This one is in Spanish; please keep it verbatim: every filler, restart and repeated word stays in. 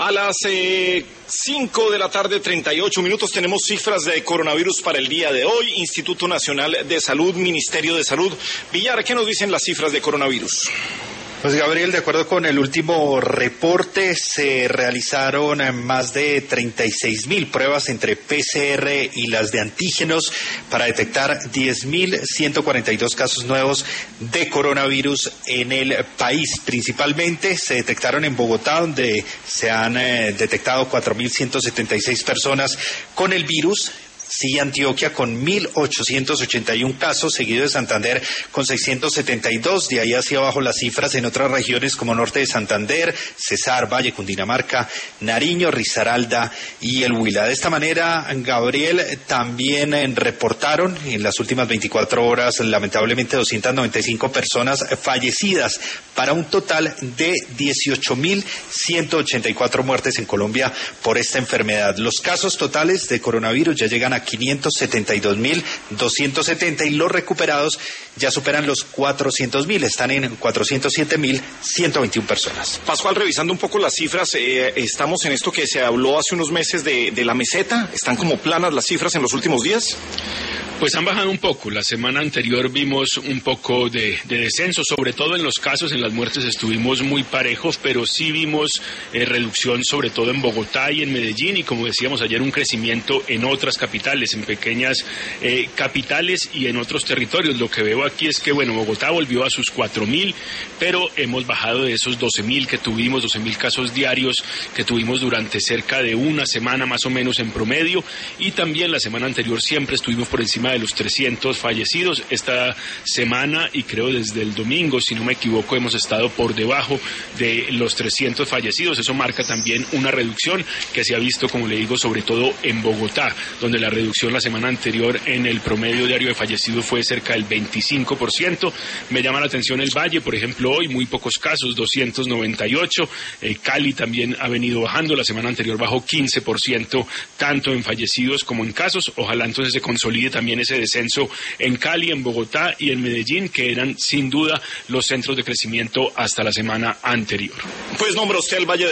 A las eh, cinco de la tarde, treinta y ocho minutos, tenemos cifras de coronavirus para el día de hoy. Instituto Nacional de Salud, Ministerio de Salud. Villar, ¿qué nos dicen las cifras de coronavirus? Pues Gabriel, de acuerdo con el último reporte, se realizaron más de treinta y seis mil pruebas entre P C R y las de antígenos para detectar diez mil ciento cuarenta y dos casos nuevos de coronavirus en el país. Principalmente se detectaron en Bogotá, donde se han eh, detectado cuatro mil ciento setenta y seis personas con el virus. Sigue Antioquia con mil ochocientos ochenta y uno casos, seguido de Santander con seiscientos setenta y dos, de ahí hacia abajo las cifras en otras regiones como norte de Santander, Cesar, Valle, Cundinamarca, Nariño, Risaralda y el Huila. De esta manera, Gabriel, también reportaron en las últimas veinticuatro horas lamentablemente doscientas noventa y cinco personas fallecidas, para un total de dieciocho mil ciento ochenta y cuatro muertes en Colombia por esta enfermedad. Los casos totales de coronavirus ya llegan a quinientos setenta y dos mil doscientos setenta y los recuperados ya superan los cuatrocientos mil, están en cuatrocientos siete mil ciento veintiuna personas. Pascual, revisando un poco las cifras, eh, estamos en esto que se habló hace unos meses de, de la meseta. ¿Están como planas las cifras en los últimos días? Pues han bajado un poco. La semana anterior vimos un poco de, de descenso, sobre todo en los casos, en las muertes estuvimos muy parejos, pero sí vimos eh, reducción sobre todo en Bogotá y en Medellín, y como decíamos ayer, un crecimiento en otras capitales, en pequeñas eh, capitales y en otros territorios. Lo que veo aquí es que, bueno, Bogotá volvió a sus cuatro mil, pero hemos bajado de esos doce mil que tuvimos, doce mil casos diarios que tuvimos durante cerca de una semana más o menos en promedio, y también la semana anterior siempre estuvimos por encima de los trescientos fallecidos. Esta semana, y creo desde el domingo, si no me equivoco, hemos estado por debajo de los trescientos fallecidos. Eso marca también una reducción que se ha visto, como le digo, sobre todo en Bogotá, donde la reducción la semana anterior en el promedio diario de fallecidos fue cerca del veinticinco por ciento. Me llama la atención el Valle, por ejemplo, hoy muy pocos casos, doscientos noventa y ocho. Eh, Cali también ha venido bajando, la semana anterior bajó quince por ciento, tanto en fallecidos como en casos. Ojalá entonces se consolide también ese descenso en Cali, en Bogotá y en Medellín, que eran sin duda los centros de crecimiento hasta la semana anterior. Pues nombra usted el Valle de